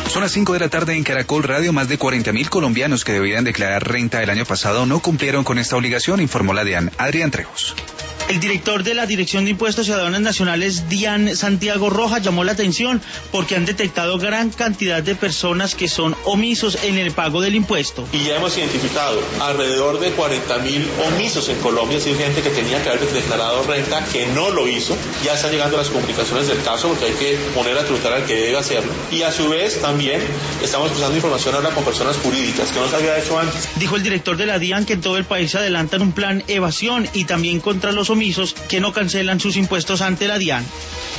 Son las 5 de la tarde en Caracol Radio. Más de 40.000 colombianos que debían declarar renta el año pasado no cumplieron con esta obligación, informó la DIAN. Adrián Trejos. El director de la Dirección de Impuestos y Aduanas Nacionales, DIAN Santiago Rojas, llamó la atención porque han detectado gran cantidad de personas que son omisos en el pago del impuesto. Y ya hemos identificado alrededor de 40.000 omisos en Colombia, es decir, gente que tenía que haber declarado renta, que no lo hizo. Ya están llegando las complicaciones del caso porque hay que poner a tributar al que debe hacerlo. Y a su vez también estamos pasando información ahora con personas jurídicas que no se había hecho antes. Dijo el director de la DIAN que en todo el país se adelantan un plan evasión y también contra los omisos que no cancelan sus impuestos ante la DIAN.